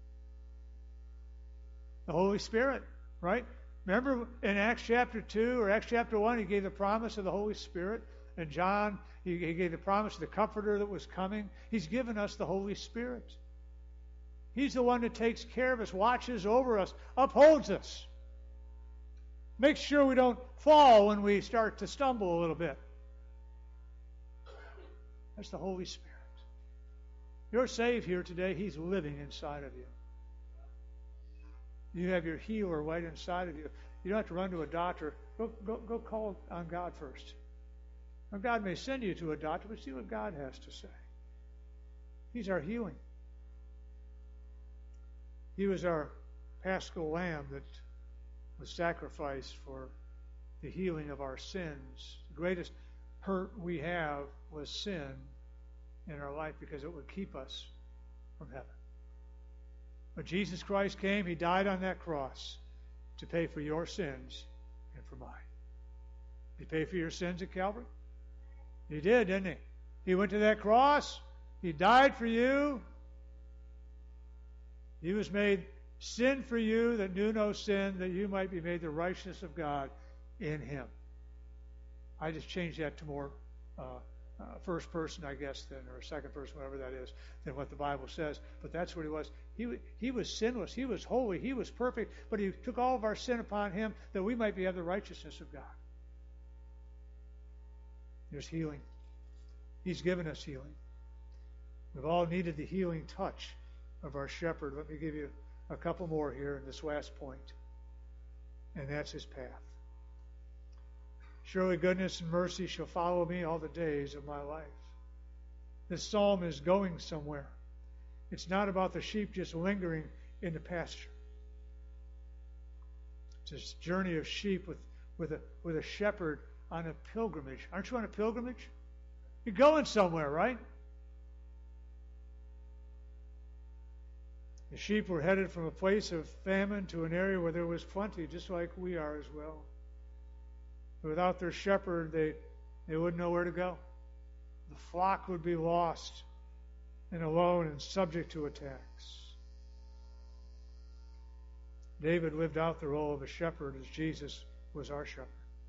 The Holy Spirit, right? Remember in Acts chapter 2 or Acts chapter 1, he gave the promise of the Holy Spirit. And John, he gave the promise of the Comforter that was coming. He's given us the Holy Spirit. He's the one that takes care of us, watches over us, upholds us. Makes sure we don't fall when we start to stumble a little bit. That's the Holy Spirit. You're saved here today. He's living inside of you. You have your healer right inside of you. You don't have to run to a doctor. Go call on God first. Now, God may send you to a doctor, but see what God has to say. He's our healing. He was our paschal lamb that was sacrificed for the healing of our sins. The greatest hurt we have was sin in our life because it would keep us from heaven. But Jesus Christ came, he died on that cross to pay for your sins and for mine. Did he pay for your sins at Calvary? He did, didn't he? He went to that cross. He died for you. He was made sin for you that knew no sin, that you might be made the righteousness of God in him. I just changed that to more first person, I guess, then, or second person, whatever that is, than what the Bible says. But that's what he was. He was sinless. He was holy. He was perfect. But he took all of our sin upon him that we might have the righteousness of God. There's healing. He's given us healing. We've all needed the healing touch of our shepherd. Let me give you a couple more here in this last point. And that's his path. Surely goodness and mercy shall follow me all the days of my life. This psalm is going somewhere. It's not about the sheep just lingering in the pasture. It's this journey of sheep with a shepherd on a pilgrimage. Aren't you on a pilgrimage? You're going somewhere, right? The sheep were headed from a place of famine to an area where there was plenty, just like we are as well. Without their shepherd, they wouldn't know where to go. The flock would be lost and alone and subject to attacks. David lived out the role of a shepherd as Jesus was our shepherd.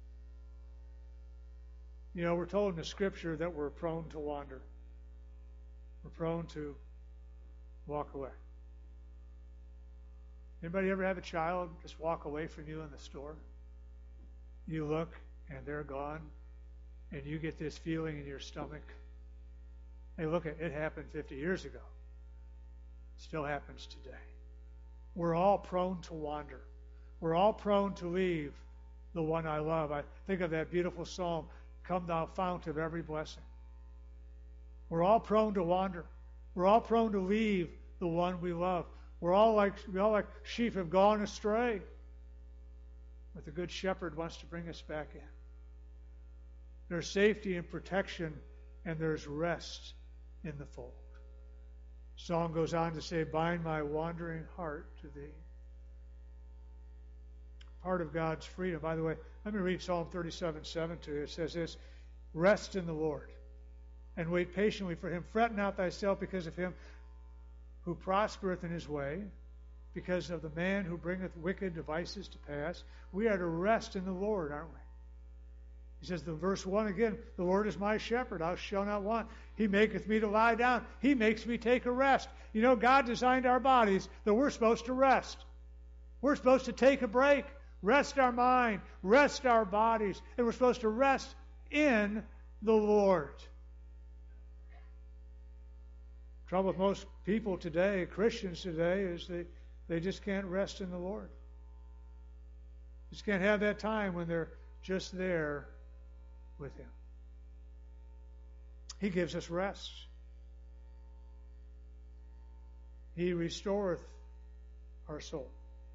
You know, we're told in the Scripture that we're prone to wander. We're prone to walk away. Anybody ever have a child just walk away from you in the store? You look, and they're gone, and you get this feeling in your stomach. Hey, look, it happened 50 years ago. It still happens today. We're all prone to wander. We're all prone to leave the one I love. I think of that beautiful psalm, "Come thou fount of every blessing." We're all prone to wander. We're all prone to leave the one we love. We all like sheep have gone astray. But the Good Shepherd wants to bring us back in. There's safety and protection, and there's rest in the fold. Song goes on to say, bind my wandering heart to thee. Part of God's freedom. By the way, let me read Psalm 37:7 to you. It says this, rest in the Lord, and wait patiently for him. Fret not thyself because of him who prospereth in his way, because of the man who bringeth wicked devices to pass. We are to rest in the Lord, aren't we? He says, the verse 1 again, the Lord is my shepherd, I shall not want. He maketh me to lie down. He makes me take a rest. You know, God designed our bodies that we're supposed to rest. We're supposed to take a break, rest our mind, rest our bodies, and we're supposed to rest in the Lord. Trouble with most people today, Christians today, is they just can't rest in the Lord. Just can't have that time when they're just there with him. He gives us rest. He restoreth our soul.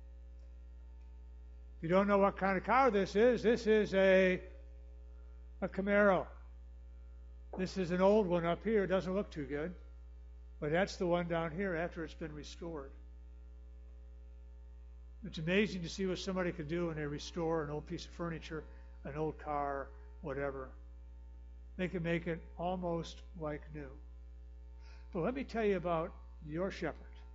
If you don't know what kind of car this is a Camaro. This is an old one up here. It doesn't look too good. But that's the one down here after it's been restored. It's amazing to see what somebody can do when they restore an old piece of furniture, an old car, whatever. They can make it almost like new. But let me tell you about your shepherd.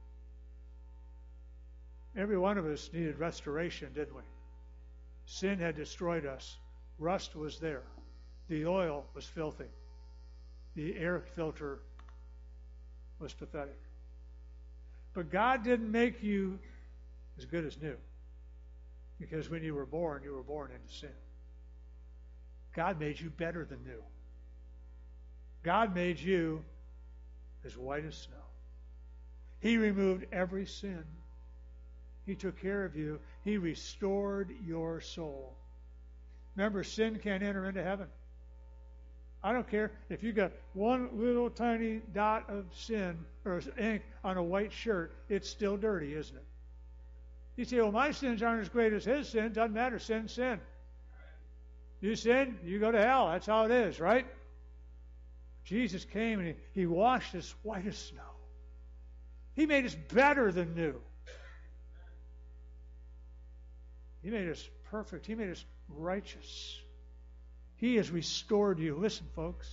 Every one of us needed restoration, didn't we? Sin had destroyed us. Rust was there. The oil was filthy. The air filter was pathetic. But God didn't make you as good as new. Because when you were born into sin. God made you better than new. God made you as white as snow. He removed every sin. He took care of you. He restored your soul. Remember, sin can't enter into heaven. I don't care if you got one little tiny dot of sin or ink on a white shirt, it's still dirty, isn't it? You say, well, my sins aren't as great as his sin. Doesn't matter. Sin's sin. You sin, you go to hell. That's how it is, right? Jesus came and he washed us white as snow. He made us better than new. He made us perfect. He made us righteous. He has restored you. Listen, folks.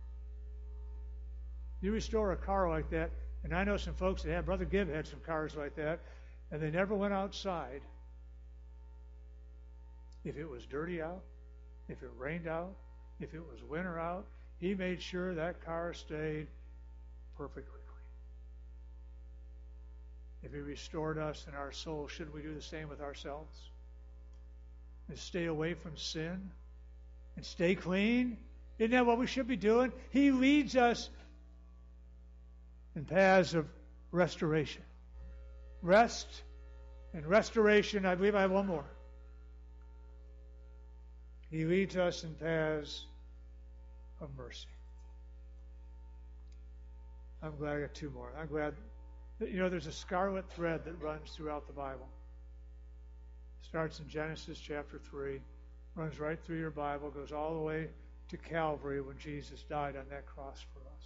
You restore a car like that, and I know some folks that have. Brother Gibb had some cars like that, and they never went outside. If it was dirty out, if it rained out, if it was winter out, he made sure that car stayed perfectly clean. If he restored us in our soul, shouldn't we do the same with ourselves? And stay away from sin and stay clean? Isn't that what we should be doing? He leads us in paths of restoration. Rest and restoration. I believe I have one more. He leads us in paths of mercy. I'm glad I got two more. I'm glad that, there's a scarlet thread that runs throughout the Bible. It starts in Genesis chapter 3, runs right through your Bible, goes all the way to Calvary when Jesus died on that cross for us.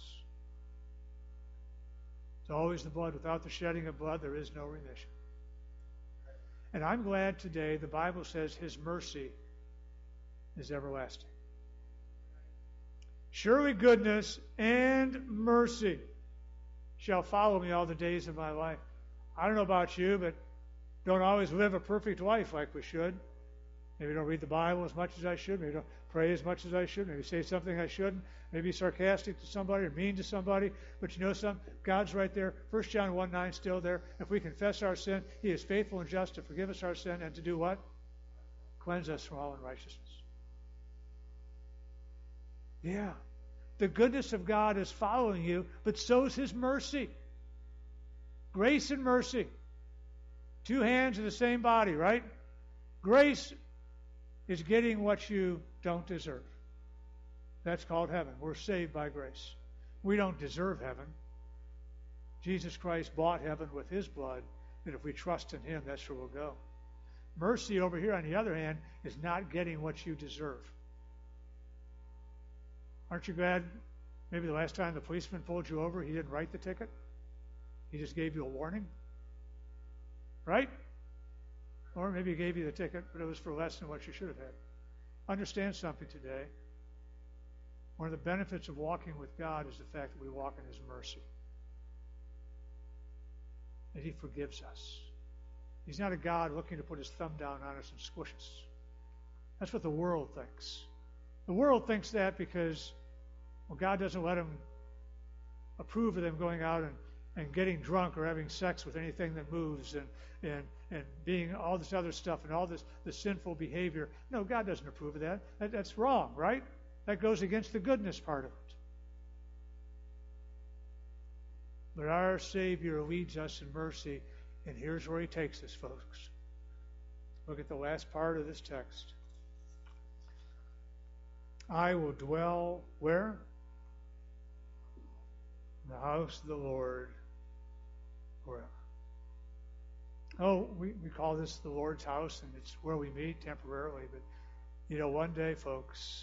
It's always the blood. Without the shedding of blood, there is no remission. And I'm glad today the Bible says his mercy is everlasting. Surely goodness and mercy shall follow me all the days of my life. I don't know about you, but don't always live a perfect life like we should. Maybe don't read the Bible as much as I should. Maybe don't pray as much as I should. Maybe say something I shouldn't. Maybe be sarcastic to somebody or mean to somebody. But you know something? God's right there. 1 John 1:9 still there. If we confess our sin, he is faithful and just to forgive us our sin and to do what? Cleanse us from all unrighteousness. Yeah. The goodness of God is following you, but so is his mercy. Grace and mercy. Two hands in the same body, right? Grace is getting what you don't deserve. That's called heaven. We're saved by grace. We don't deserve heaven. Jesus Christ bought heaven with his blood, and if we trust in him, that's where we'll go. Mercy over here, on the other hand, is not getting what you deserve. Aren't you glad maybe the last time the policeman pulled you over, he didn't write the ticket? He just gave you a warning? Right? Or maybe he gave you the ticket, but it was for less than what you should have had. Understand something today. One of the benefits of walking with God is the fact that we walk in his mercy. That he forgives us. He's not a God looking to put his thumb down on us and squish us. That's what the world thinks. The world thinks that because, well, God doesn't let them approve of them going out and getting drunk or having sex with anything that moves and being all this other stuff and all this the sinful behavior. No, God doesn't approve of that. That's wrong, right? That goes against the goodness part of it. But our Savior leads us in mercy, and here's where he takes us, folks. Look at the last part of this text. I will dwell where? In the house of the Lord forever. Oh, we call this the Lord's house, and it's where we meet temporarily. But, one day, folks,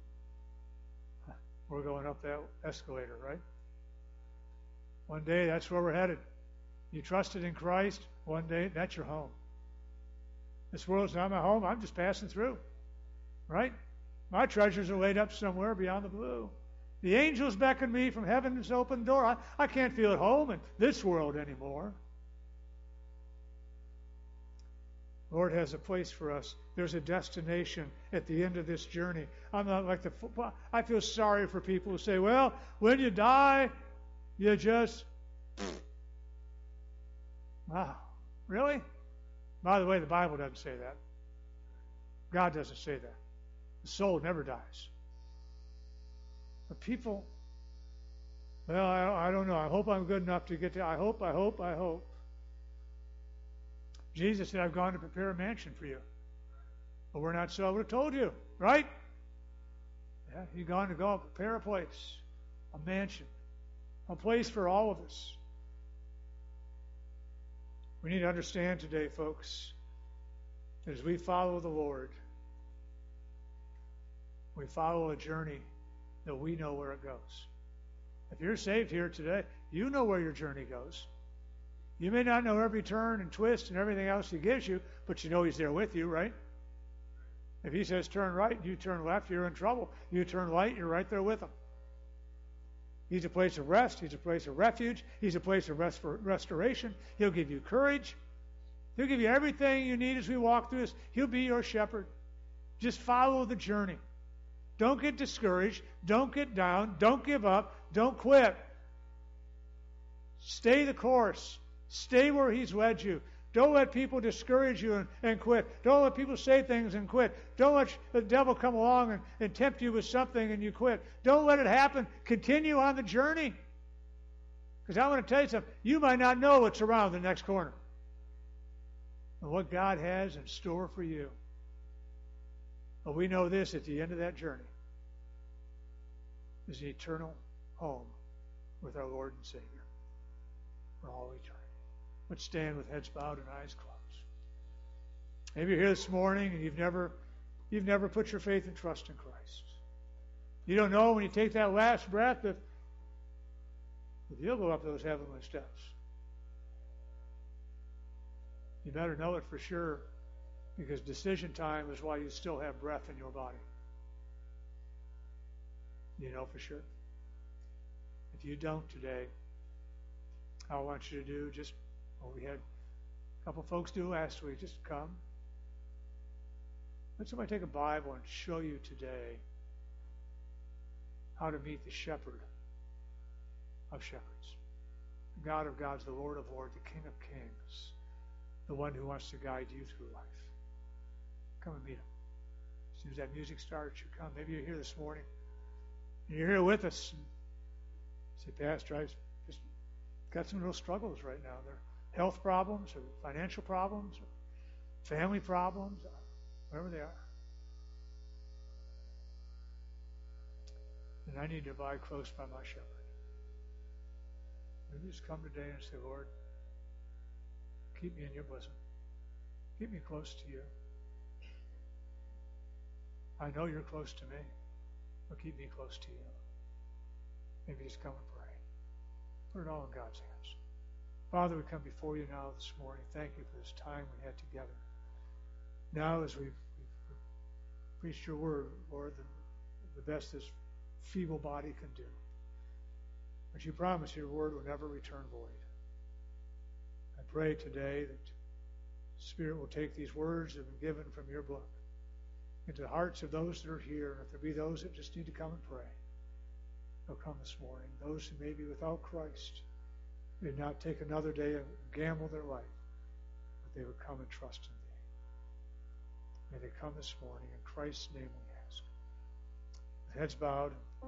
we're going up that escalator, right? One day, that's where we're headed. You trusted in Christ, one day, that's your home. This world's not my home. I'm just passing through, right? My treasures are laid up somewhere beyond the blue. The angels beckon me from heaven's open door. I can't feel at home in this world anymore. The Lord has a place for us. There's a destination at the end of this journey. I'm not like I feel sorry for people who say, well, when you die, you just... Wow. Really? By the way, the Bible doesn't say that. God doesn't say that. The soul never dies. But people, well, I don't know. I hope I'm good enough to get to... I hope. Jesus said, I've gone to prepare a mansion for you. But we're not so. I would have told you, right? Yeah, you've gone to go prepare a place, a mansion, a place for all of us. We need to understand today, folks, that as we follow the Lord, we follow a journey that we know where it goes. If you're saved here today, you know where your journey goes. You may not know every turn and twist and everything else he gives you, but you know he's there with you, right? If he says turn right, you turn left, you're in trouble. You turn right, you're right there with him. He's a place of rest. He's a place of refuge. He's a place of restoration. He'll give you courage. He'll give you everything you need as we walk through this. He'll be your shepherd. Just follow the journey. Don't get discouraged. Don't get down. Don't give up. Don't quit. Stay the course. Stay where he's led you. Don't let people discourage you and quit. Don't let people say things and quit. Don't let the devil come along and tempt you with something and you quit. Don't let it happen. Continue on the journey. Because I want to tell you something. You might not know what's around the next corner and what God has in store for you. But we know this, at the end of that journey is an eternal home with our Lord and Savior for all eternity. Let's stand with heads bowed and eyes closed. Maybe you're here this morning and you've never put your faith and trust in Christ. You don't know when you take that last breath if you'll go up those heavenly steps. You better know it for sure, because decision time is why you still have breath in your body. You know for sure. If you don't today, I want you to do just what we had a couple folks do last week. Just come. Let somebody take a Bible and show you today how to meet the shepherd of shepherds, the God of gods, the Lord of lords, the King of kings, the one who wants to guide you through life. Come and meet him. As soon as that music starts, you come. Maybe you're here this morning and you're here with us. Say, Pastor, I've just got some real struggles right now. They're health problems or financial problems or family problems, or whatever they are. And I need to abide close by my shepherd. Maybe just come today and say, Lord, keep me in your bosom. Keep me close to you. I know you're close to me, but keep me close to you. Maybe just come and pray. Put it all in God's hands. Father, we come before you now this morning. Thank you for this time we had together. Now as we've preached your word, Lord, the best this feeble body can do. But you promise your word will never return void. I pray today that the Spirit will take these words that have been given from your book into the hearts of those that are here. And if there be those that just need to come and pray, they'll come this morning. Those who may be without Christ, they did not take another day and gamble their life, but they would come and trust in thee. May they come this morning. In Christ's name we ask. With heads bowed.